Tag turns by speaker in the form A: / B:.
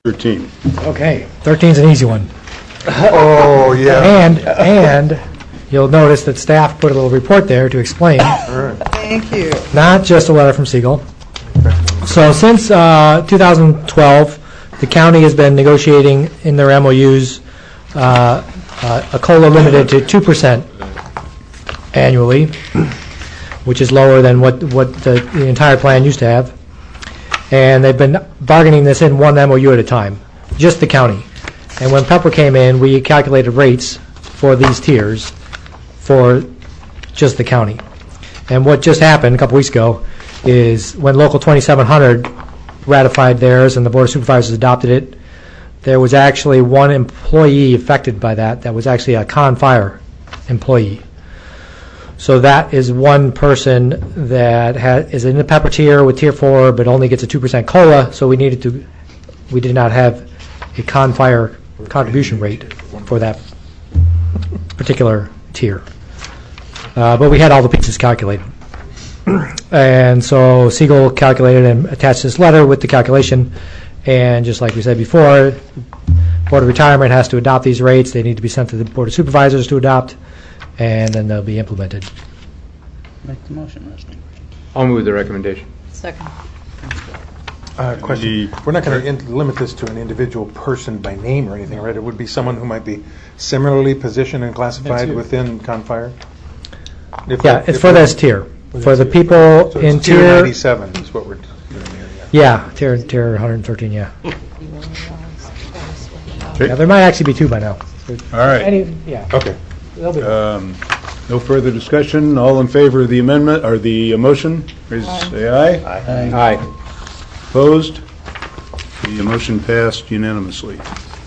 A: 13.
B: Okay, 13 is an easy one.
C: Oh, yeah.
B: And you'll notice that staff put a little report there to explain,
D: Thank you.
B: not just a letter from Siegel. So since 2012, the county has been negotiating in their MOUs a COLA limited to 2% annually, which is lower than what the entire plan used to have. And they've been bargaining this in one MOU at a time, just the county. And when Pepper came in, we calculated rates for these tiers for just the county. And what just happened a couple weeks ago is when Local 2700 ratified theirs and the Board of Supervisors adopted it, there was actually one employee affected by that was actually a Con Fire employee. So that is one person that is in the Pepper tier with Tier 4, but only gets a 2% COLA, so we did not have a Con Fire contribution rate for that particular tier. But we had all the pieces calculated. And so Siegel calculated and attached this letter with the calculation, and just like we said before, Board of Retirement has to adopt these rates. They need to be sent to the Board of Supervisors to adopt, and then they'll be implemented.
E: Make the motion, Leslie.
F: I'll move the recommendation.
D: Second.
C: Question. We're not going to limit this to an individual person by name or anything, right? It would be someone who might be similarly positioned and classified within Confire?
B: Yeah, it's for this tier. For the people
C: So
B: in
C: it's tier
B: tier
C: 97 is what we're doing here.
B: Yeah, tier 113, yeah. Yeah, there might actually be two by now.
A: All right.
B: Yeah.
C: Okay.
B: They'll be
A: No further discussion. All in favor of the amendment or the motion, please say aye.
F: Aye.
A: Opposed? The motion passed unanimously.